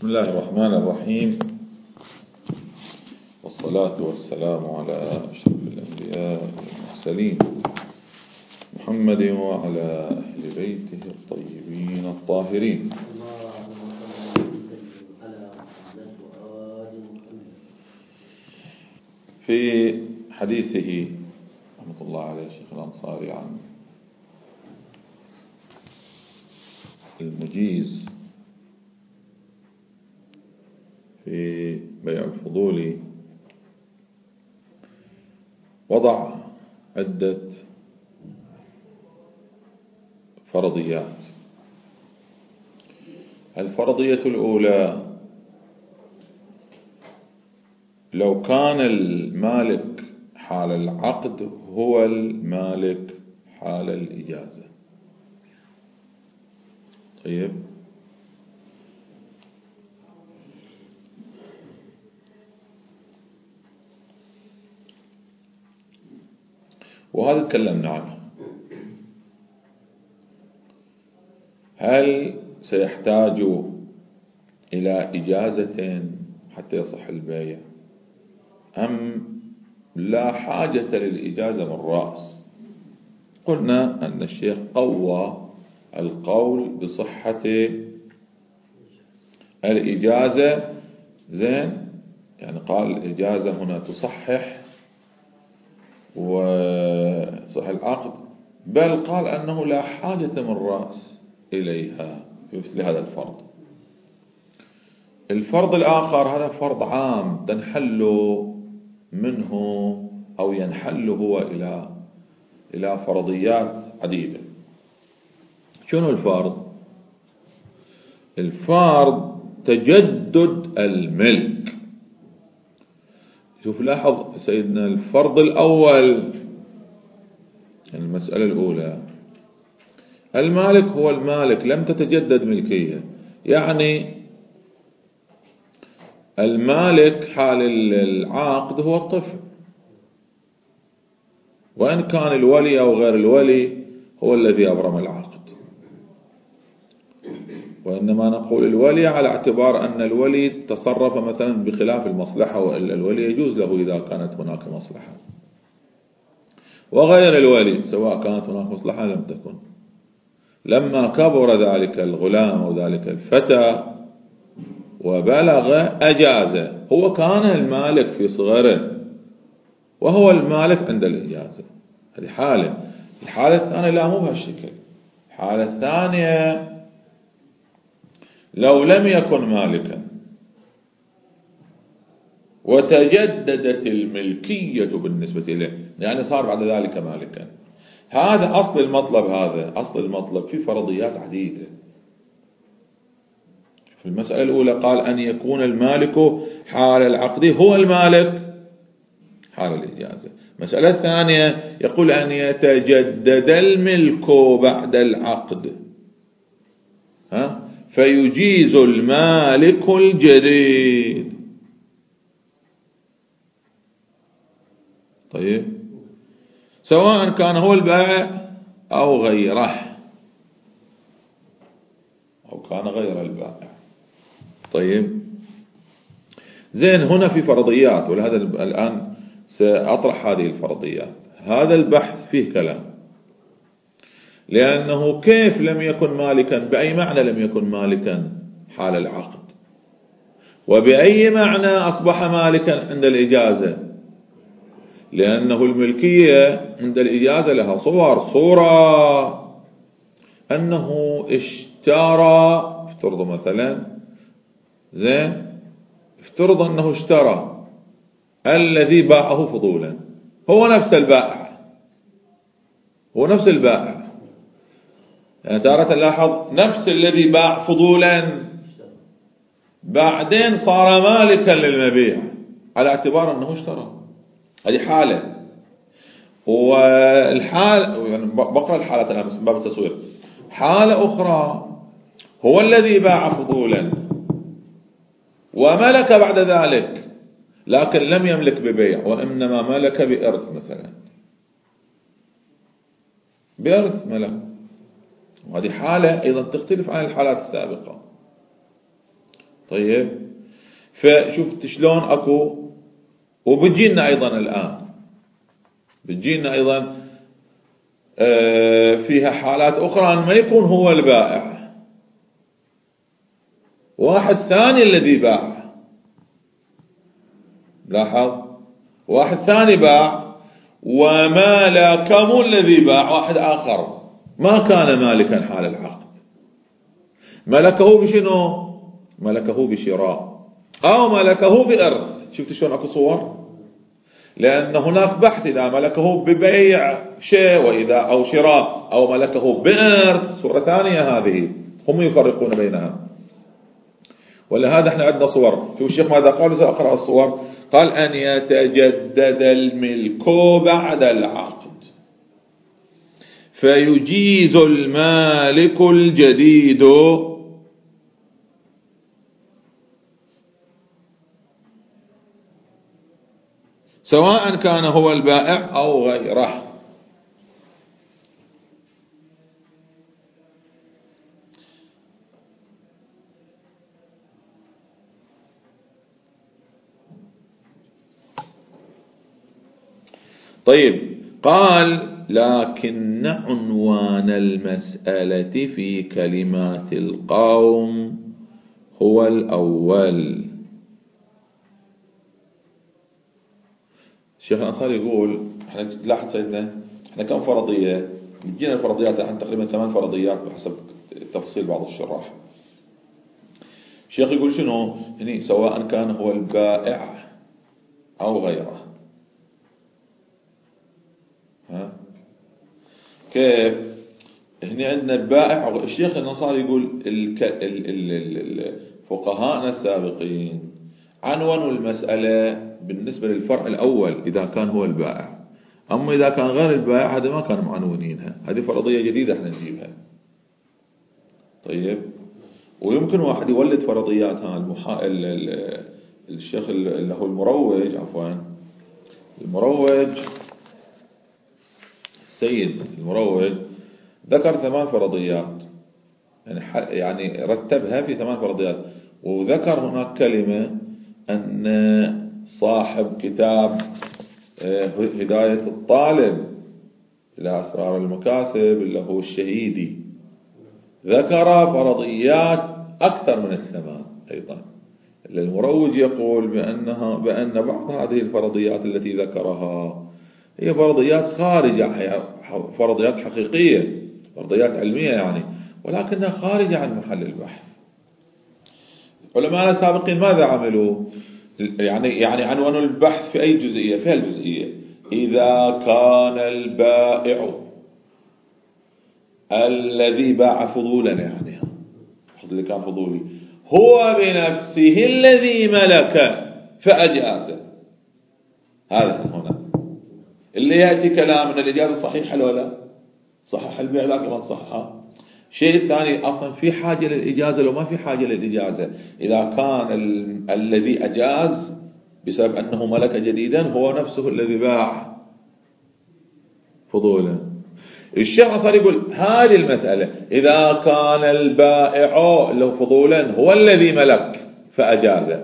بسم الله الرحمن الرحيم، والصلاة والسلام على أشرف الأنبياء والمرسلين محمد وعلى أهل بيته الطيبين الطاهرين. في حديثه رحمة الله عليه الشيخ الأنصاري عن المجيز في بيع الفضول وضع عدة فرضيات. الفرضية الأولى: لو كان المالك حال العقد هو المالك حال الإجازة. طيب، وهذا تكلمنا عنه. هل سيحتاج إلى إجازة حتى يصح البيع أم لا حاجة للإجازة من رأس؟ قلنا أن الشيخ قوى القول بصحة الإجازة، زين، يعني قال الإجازة هنا تصحح وصح العقد، بل قال أنه لا حاجة من رأس إليها في مثل هذا الفرض. الفرض الآخر هذا فرض عام تنحل منه أو ينحل هو إلى فرضيات عديدة. شنو الفرض؟ الفرض تجدد الملك. شوف، لاحظ سيدنا الفرض الأول، المسألة الأولى، المالك هو المالك، لم تتجدد ملكية، يعني المالك حال العقد هو الطفل، وإن كان الولي أو غير الولي هو الذي أبرم العقد. وإنما نقول الولي على اعتبار أن الولي تصرف مثلا بخلاف المصلحة، وإلا الولي يجوز له إذا كانت هناك مصلحة، وغير الولي سواء كانت هناك مصلحة لم تكن. لما كبر ذلك الغلام أو ذلك الفتى وبلغ أجازة، هو كان المالك في صغره وهو المالك عند الإجازة. هذه حالة. الحالة الثانية لا، مو بهالشكل. الحالة الثانية لو لم يكن مالكا وتجددت الملكية بالنسبة إليه، يعني صار بعد ذلك مالكا. هذا أصل المطلب، هذا أصل المطلب في فرضيات عديدة. في المسألة الأولى قال أن يكون المالك حال العقد هو المالك حال الإجازة. المسألة الثانية يقول أن يتجدد الملك بعد العقد، فيجيز المالك الجديد. طيب، سواء كان هو البائع أو غيره، أو كان غير البائع. طيب، زين، هنا في فرضيات، ولهذا الآن سأطرح هذه الفرضيات. هذا البحث فيه كلام، لأنه كيف لم يكن مالكا؟ بأي معنى لم يكن مالكا حال العقد؟ وبأي معنى أصبح مالكا عند الإجازة؟ لأنه الملكية عند الإجازة لها صورة أنه اشترى، افترض مثلا، زين، افترض أنه اشترى الذي باعه فضولا، هو نفس البائع، هو نفس البائع، يعني تارة لاحظ نفس الذي باع فضولا بعدين صار مالكا للمبيع على اعتبار أنه اشترى. هذه حالة. والحالة، يعني بقرأ الحالة الآن من باب التصوير. حالة أخرى، هو الذي باع فضولا وملك بعد ذلك، لكن لم يملك ببيع، وإنما ملك بإرث مثلا، بإرث ملك. وهذه حالة أيضا تختلف عن الحالات السابقة. طيب، فشفت شلون أكو. وبتجينا أيضا الآن، بتجينا أيضا فيها حالات أخرى أن ما يكون هو البائع، واحد ثاني الذي باع. لاحظ، واحد ثاني باع ومالك مو الذي باع، واحد آخر ما كان مالكا حال العقد، ملكه بشنو؟ ملكه بشراء أو ملكه بإرث. شفت شلون أكو صور؟ لأن هناك بحث إذا ملكه ببيع شيء وإذا أو شراء أو ملكه بإرث، صورة ثانية هذه، هم يفرقون بينها. ولهذا احنا عندنا صور. شوف الشيخ ماذا قال، سأقرأ الصور. قال أن يتجدد الملك بعد العقد فيجيز المالك الجديد سواء كان هو البائع أو غيره. طيب، قال لكن عنوان المسألة في كلمات القوم هو الأول. الشيخ الأنصاري يقول، احنا لاحظ سيدنا احنا كم فرضية؟ بتجينا الفرضيات الحين تقريبا 8 فرضيات بحسب تفصيل بعض الشراح. الشيخ يقول شنو هني؟ سواء كان هو البائع أو غيره. ها كيف؟ هنا عندنا البائع. الشيخ الأنصاري يقول فقهاءنا السابقين عنونوا المسألة بالنسبة للفرع الأول إذا كان هو البائع، أما إذا كان غير البائع هذا ما كانوا معنونينها. هذه فرضية جديدة احنا نجيبها. طيب، ويمكن واحد يولد فرضيات. الشيخ اللي هو المروج، عفوا المروج، السيد المروج ذكر 8 فرضيات، يعني رتبها في 8 فرضيات. وذكر هناك كلمة أن صاحب كتاب هداية الطالب إلى أسرار المكاسب اللي هو الشهيدي ذكر فرضيات أكثر من 8 أيضا. المروج يقول بأن بعض هذه الفرضيات التي ذكرها هي فرضيات خارجة، فرضيات حقيقية، فرضيات علمية يعني، ولكنها خارجة عن محل البحث. علماء السابقين ماذا عملوا؟ يعني عنوانوا البحث في أي جزئية؟ في الجزئية إذا كان البائع الذي باع فضولا، يعني اللي كان فضولي، هو بنفسه الذي ملك فأجاز. هذا هنا اللي يأتي كلام من الإجازة صحيحة ولا صحح البيع لكن ما صحها. شيء ثاني، أصلا في حاجة للإجازة لو ما في حاجة للإجازة. إذا كان الذي أجاز بسبب أنه ملك جديدا هو نفسه الذي باع فضولا. الشيخ صار يقول هذه المسألة إذا كان البائع له فضولا هو الذي ملك فأجاز،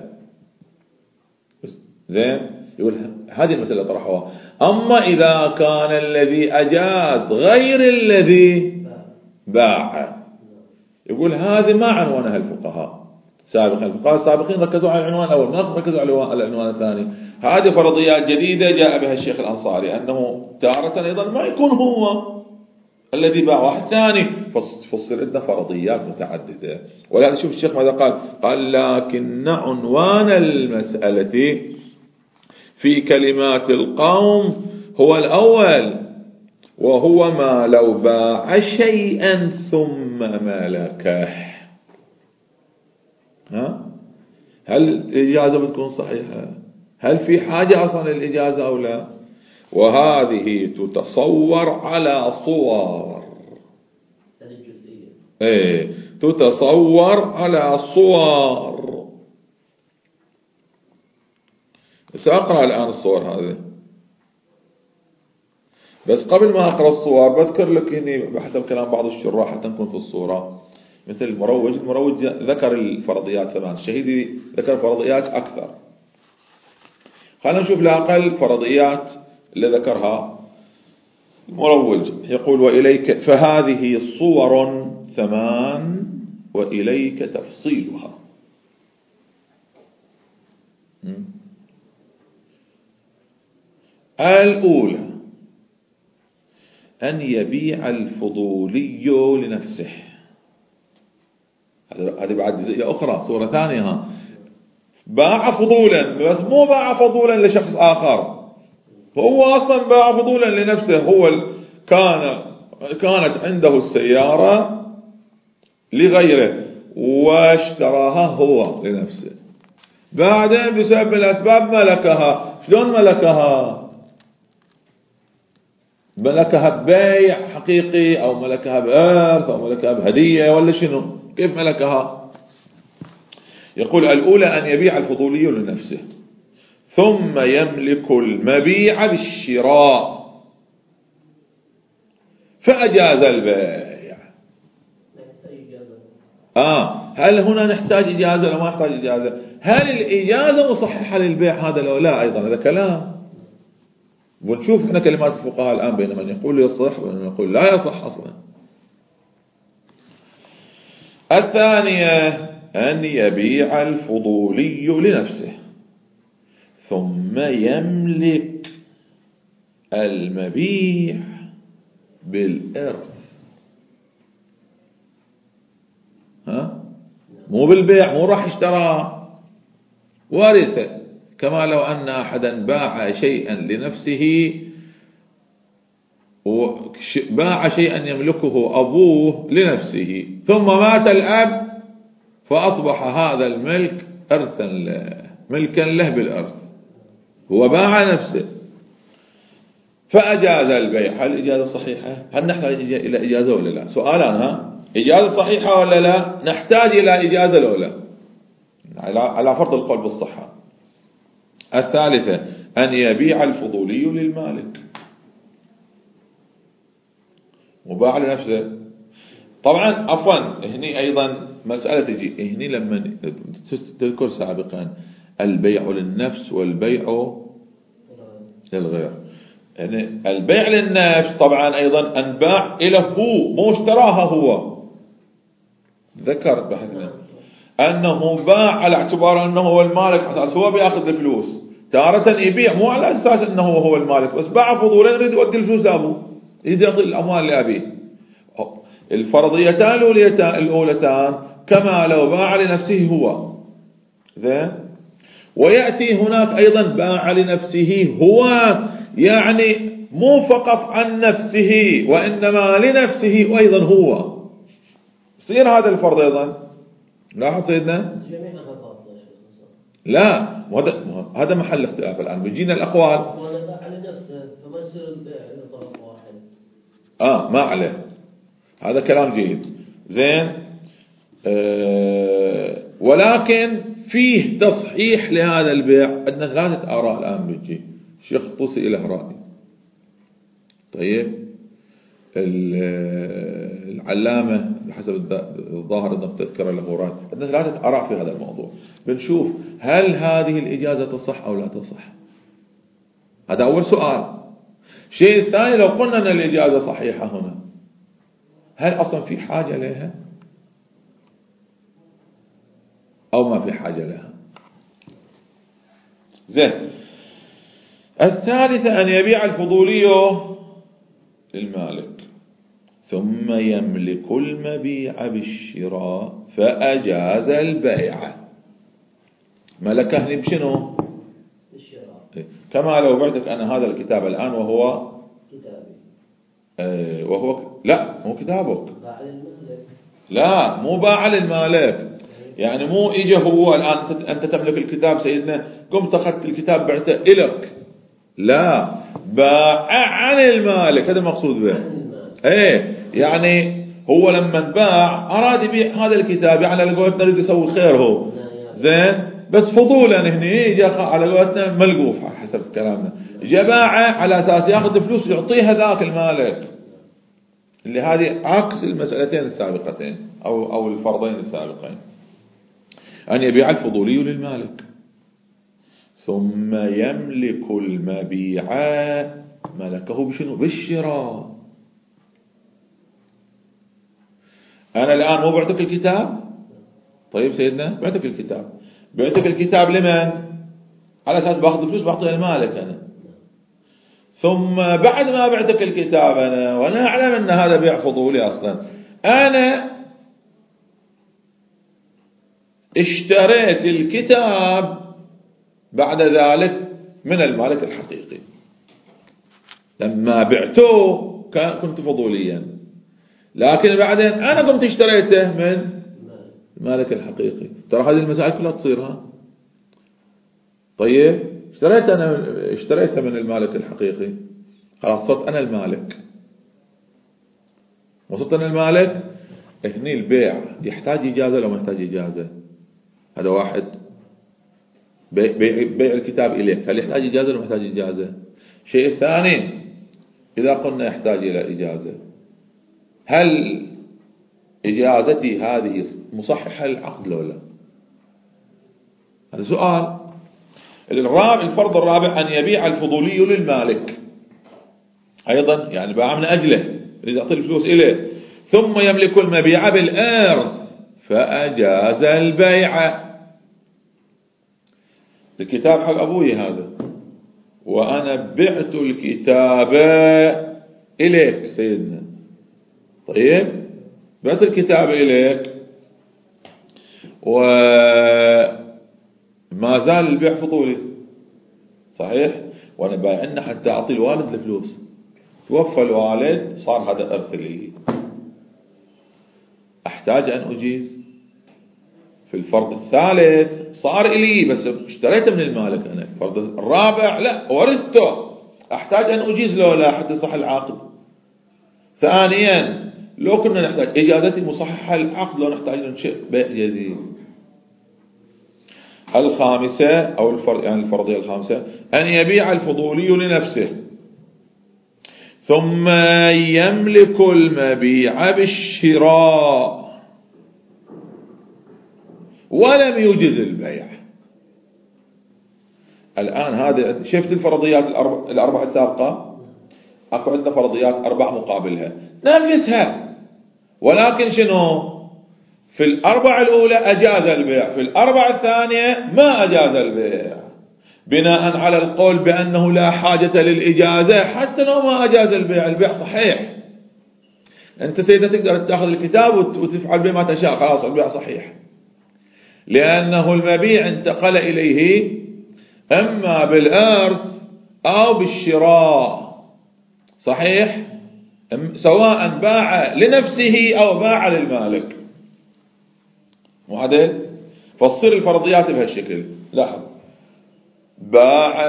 زين، يقول هذه المسألة طرحوها. أما إذا كان الذي أجاز غير الذي باع، يقول هذه ما عنوانها الفقهاء سابقا. الفقهاء السابقين ركزوا على العنوان الأول، ما ركزوا على العنوان الثاني. هذه فرضيات جديدة جاء بها الشيخ الأنصاري، أنه تارة أيضا ما يكون هو الذي باع، واحد ثاني، فصل عندنا فرضيات متعددة. ولهذا شوف الشيخ ماذا قال لكن عنوان المسألة في كلمات القوم هو الأول، وهو ما لو باع شيئا ثم ملكه. هل الإجازة بتكون صحيحة؟ هل في حاجة أصلا للإجازة أو لا؟ وهذه تتصور على صور، تتصور على صور. سأقرأ الآن الصور هذه، بس قبل ما أقرأ الصور بذكر لك إني بحسب كلام بعض الشراح حتى نكون في الصورة. مثل المروج ذكر الفرضيات 8، الشهيدي ذكر فرضيات أكثر. خلينا نشوف الأقل فرضيات اللي ذكرها المروج. يقول وإليك فهذه صور 8 وإليك تفصيلها. الأولى أن يبيع الفضولي لنفسه. هذه بعد جزئية أخرى، صورة ثانية. باع فضولا، بس مو باع فضولا لشخص آخر، هو أصلا باع فضولا لنفسه. هو كانت عنده السيارة لغيره واشتراها هو لنفسه، بعدين بسبب الأسباب ملكها. شلون ملكها؟ ملكها ببيع حقيقي أو ملكها بإرث أو ملكها بهدية ولا شنو؟ كيف ملكها؟ يقول الأولى أن يبيع الفضولي لنفسه، ثم يملك المبيع بالشراء فأجاز البيع. هل هنا نحتاج إجازة ولا ما نحتاج إجازة؟ هل الإجازة مصححة للبيع هذا لو لا؟ أيضا هذا كلام، ونشوف احنا كلمات الفقهاء الآن بين من يقول يصح ومن يقول لا يصح أصلا. الثانية أن يبيع الفضولي لنفسه ثم يملك المبيع بالإرث. مو بالبيع، مو راح اشترى، ورثه. كما لو أن أحدا باع شيئا لنفسه، باع شيئا يملكه أبوه لنفسه ثم مات الأب فأصبح هذا الملك إرثا له، ملكا له بالإرث، هو باع نفسه فأجاز البيع. هل الإجازة صحيحة؟ هل نحتاج إلى إجازة ولا لا؟ سؤالان، إجازة صحيحة ولا لا؟ نحتاج إلى إجازة ولا لا؟ على فرض القول بالصحة. الثالثة أن يبيع الفضولي للمالك، وباع لنفسه. طبعا عفوا هني أيضا مسألة تجي هني لما تذكر سابقا البيع للنفس والبيع للغير. يعني البيع للنفس طبعا أيضا أنباع إلى هو، مو اشتراها هو. ذكر بحثنا أنه باع على اعتبار أنه هو المالك، أساس هو بيأخذ الفلوس. تارة يبيع مو على أساس أنه هو المالك، بس باع فضولا يريد يودي الفلوس لأبوه، يريد يعطي الأموال لأبيه. الفرضيتان الأولتان كما لو باع لنفسه هو. زين. ويأتي هناك أيضا باع لنفسه هو، يعني مو فقط عن نفسه وإنما لنفسه وأيضا هو. يصير هذا الفرض أيضا. لاحظ سيدنا؟ لا، هذا محل اختلاف الآن. بيجينا الأقوال. وأنا باع لنفسه فما يصير البيع لطرف واحد. ما عليه. هذا كلام جيد. زين. ولكن فيه تصحيح لهذا البيع. عندنا 3 آراء الآن بيجي. الشيخ الطوسي إله رأي. طيب العلامة بحسب الظاهر أنه تذكر له رأي. عندنا 3 آراء في هذا الموضوع. بنشوف هل هذه الإجازة تصح أو لا تصح. هذا أول سؤال. الشيء الثاني لو قلنا أن الإجازة صحيحة هنا، هل أصلا في حاجة لها أو ما في حاجة لها؟ زين. الثالثة أن يبيع الفضولي للمالك ثم يملك المبيع بالشراء فأجاز البيع. ملكه بشنو؟ بالشراء. كما لو بعتك أنا هذا الكتاب الآن وهو كتابي، وهو لا مو كتابك، باع للمالك. لا مو باع للمالك، يعني مو إجا هو الآن أنت تملك الكتاب سيدنا، قمت أخذت الكتاب بعته إلك، لا باع عن المالك. هذا المقصود به. يعني هو لما باع أراد يبيع هذا الكتاب، يعني على قولتنا يريد يسوي خير هو. زين. بس فضولا هنا جاء على قولتنا ملقوف حسب كلامنا، جاء باعه على أساس يأخذ فلوس يعطيها ذاك المالك، اللي هذه عكس المسألتين السابقتين. أو الفرضين السابقين. أن يبيع الفضولي للمالك ثم يملك المبيع ملكه بشنو؟ بالشراء. أنا الآن مو بعتك الكتاب؟ طيب سيدنا بعتك الكتاب، بعتك الكتاب لمن؟ على أساس باخذ فلوس بعطيها المالك أنا، ثم بعد ما بعتك الكتاب أنا وأنا أعلم أن هذا بيع فضولي أصلا، أنا اشتريت الكتاب بعد ذلك من المالك الحقيقي. لما بعته كنت فضوليا، لكن بعدين أنا قمت اشتريته من المالك الحقيقي. ترى هذه المسائل كلها تصيرها. طيب اشتريته من المالك الحقيقي، خلاص صرت أنا المالك. وصرت أنا المالك، هني البيع يحتاج إجازة لو ما يحتاج إجازة؟ هذا واحد. بيع الكتاب إليك هل يحتاج إجازة لو ما يحتاج إجازة؟ شيء الثاني، إذا قلنا يحتاج إلى إجازة، هل إجازتي هذه مصححة للعقد لو لا؟ هذا سؤال. الفرض الرابع أن يبيع الفضولي للمالك أيضا، يعني باع من أجله يريد يعطي الفلوس إليه، ثم يملك المبيع بالإرث فأجاز البيع. الكتاب حق أبوي هذا، وأنا بعت الكتاب إليك سيدنا. طيب بعت الكتاب إليك وما زال البيع فضولي صحيح، وأنا بايعنا حتى أعطي الوالد الفلوس، توفى الوالد صار هذا إرث لي، أحتاج أن أجيز. في الفرض الثالث صار إلي بس اشتريته من المالك أنا. الفرض الرابع لا، ورثته، أحتاج أن أجيز له لا حتى يصح العقد. ثانيا لو كنا نحتاج إجازتي مصححة العقد لو نحتاج ننشئ بيع جديد. الخامسة أو الفرضية الخامسة أن يبيع الفضولي لنفسه ثم يملك المبيع بالشراء ولم يجز البيع. الآن هذا شفت الفرضيات الأربعة السابقة، أكو عندنا فرضيات 4 مقابلها نفسها، ولكن شنو؟ في الأربعة الأولى أجاز البيع، في الأربعة الثانية ما أجاز البيع، بناء على القول بأنه لا حاجة للإجازة. حتى لو ما أجاز البيع، البيع صحيح. أنت سيدنا تقدر تأخذ الكتاب وتفعل به ما تشاء، خلاص البيع صحيح، لأنه المبيع انتقل إليه أما بالإرث أو بالشراء صحيح، سواء باع لنفسه أو باع للمالك. معدل. فتصير الفرضيات بهالشكل. لاحظ، باع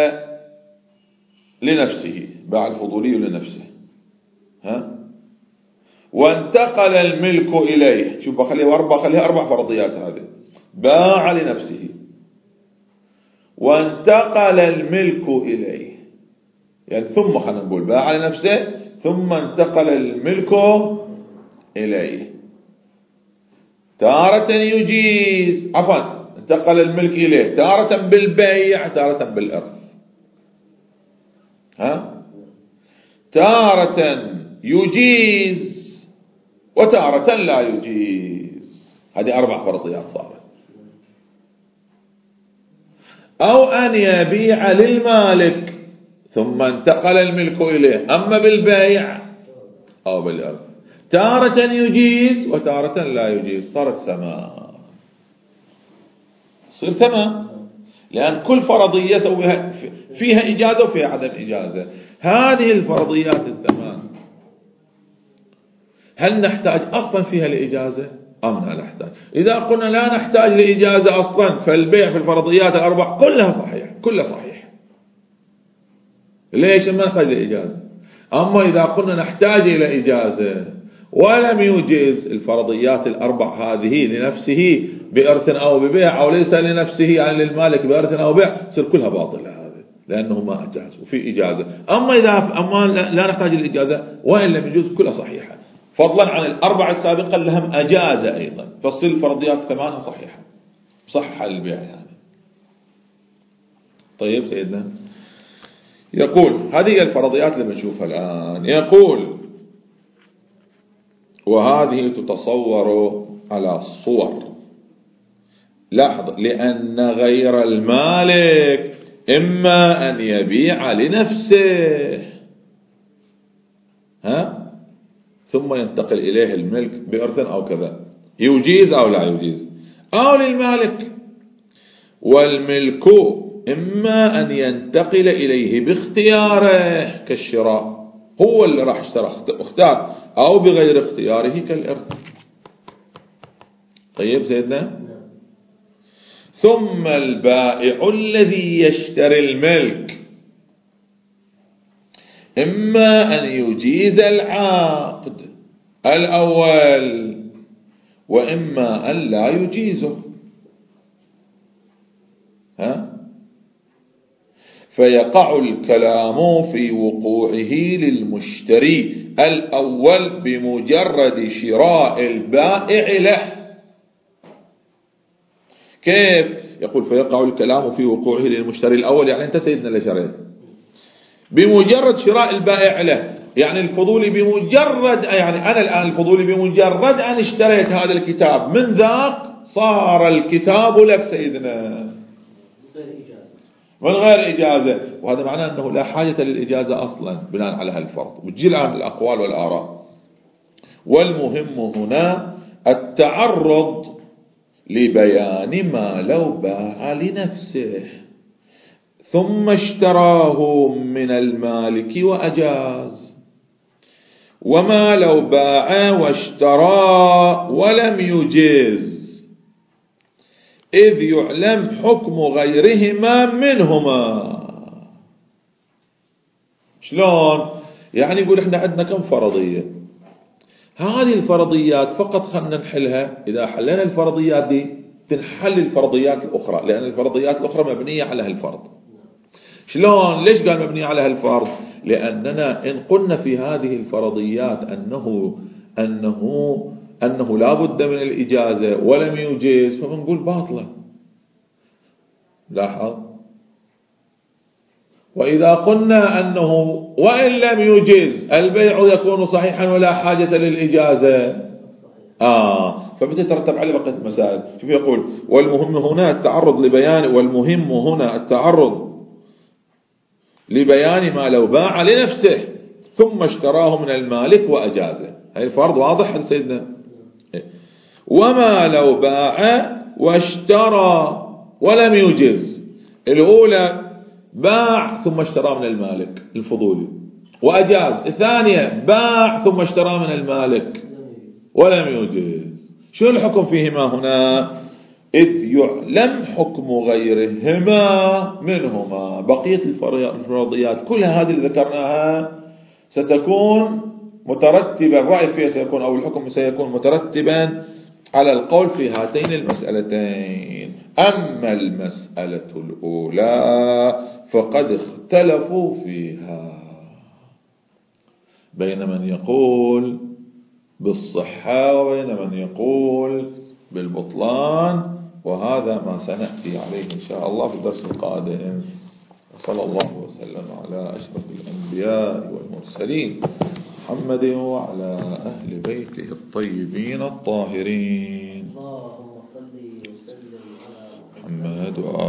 لنفسه، باع الفضولي لنفسه، وانتقل الملك إليه. شوف بخليها 4 فرضيات هذه. باع لنفسه وانتقل الملك إليه، يعني ثم خلينا نقول باع لنفسه ثم انتقل الملك إليه. تارة يجيز، عفوا انتقل الملك إليه تارة بالبيع تارة بالإرث. تارة يجيز وتارة لا يجيز. هذه 4 فرضيات صارت. أو أن يبيع للمالك ثم انتقل الملك إليه، أما بالبيع أو بالإرث تارة يجيز وتارة لا يجيز. صارت 8. صير 8، لأن كل فرضية فيها إجازة وفيها عدم إجازة. هذه الفرضيات 8 هل نحتاج أصلا فيها الإجازة أم لا نحتاج؟ إذا قلنا لا نحتاج لإجازة أصلا، فالبيع في الفرضيات 4 كلها صحيح، كلها صحيح. ليش ما نحتاج لإجازة؟ أما إذا قلنا نحتاج إلى إجازة ولم يجيز الفرضيات 4 هذه لنفسه بإرث أو ببيع، أو ليس لنفسه يعني للمالك بإرث أو بيع، تصير كلها باطلة هذه، لأنه ما أجاز وفي إجازة. أما إذا لا نحتاج للإجازة وإن لم يجوز كلها صحيحة. فضلا عن الأربعة السابقة لهم أجاز أيضا، فصل الفرضيات 8 صحيحة، صح البيع يعني. طيب سيدنا يقول هذه الفرضيات اللي بنشوفها الآن. يقول وهذه تتصور على صور. لاحظ، لأن غير المالك إما أن يبيع لنفسه ثم ينتقل إليه الملك بإرث أو كذا، يجيز أو لا يجيز، أو للمالك، والملك إما أن ينتقل إليه باختياره كالشراء، هو اللي راح اشترى اختار، أو بغير اختياره كالإرث. طيب سيدنا، ثم البائع الذي يشتري الملك إما أن يجيز العقد الأول وإما أن لا يجيزه، فيقع الكلام في وقوعه للمشتري الأول بمجرد شراء البائع له. كيف؟ يقول فيقع الكلام في وقوعه للمشتري الأول، يعني أنت سيدنا اللي شريت، بمجرد شراء البائع له، يعني الفضولي بمجرد، يعني أنا الآن الفضولي بمجرد أن اشتريت هذا الكتاب من ذاك صار الكتاب لك سيدنا من غير إجازة، وهذا معناه أنه لا حاجة للإجازة أصلا بناء على هالفرض، وتجي الآن الأقوال والآراء. والمهم هنا التعرض لبيان ما لو باع لنفسه ثم اشتراه من المالك وأجاز، وما لو باع واشترى ولم يجيز، إذ يعلم حكم غيرهما منهما. شلون؟ يعني يقول احنا عندنا كم فرضية، هذه الفرضيات فقط خلنا نحلها، إذا حلنا الفرضيات دي تنحل الفرضيات الأخرى، لأن الفرضيات الأخرى مبنية على هالفرض. شلون؟ ليش قال مبنية على هالفرض؟ لأننا إن قلنا في هذه الفرضيات أنه لا بد من الإجازة ولم يجيز، فبنقول باطلة. لاحظ، وإذا قلنا أنه وإن لم يجيز البيع يكون صحيحا ولا حاجة للإجازة، فبتترتب عليه بقية المسائل. شوف يقول والمهم هنا التعرض لبيان ما لو باع لنفسه ثم اشتراه من المالك وأجازه. هاي الفرض واضح يا سيدنا. وما لو باع واشترى ولم يجز، الأولى باع ثم اشترى من المالك الفضولي وأجاز، الثانية باع ثم اشترى من المالك ولم يجز. شو الحكم فيهما هنا؟ إذ يعلم حكم غيرهما منهما. بقية الفرضيات كلها هذه اللي ذكرناها ستكون مترتبا، الرأي فيها سيكون أو الحكم سيكون مترتبا على القول في هاتين المسألتين. أما المسألة الأولى فقد اختلفوا فيها بين من يقول بالصحة وبين من يقول بالبطلان، وهذا ما سنأتي عليه إن شاء الله في الدرس القادم. صلى الله وسلم على أشرف الأنبياء والمرسلين محمد وعلى أهل بيته الطيبين الطاهرين. اللهم صل وسلم على محمد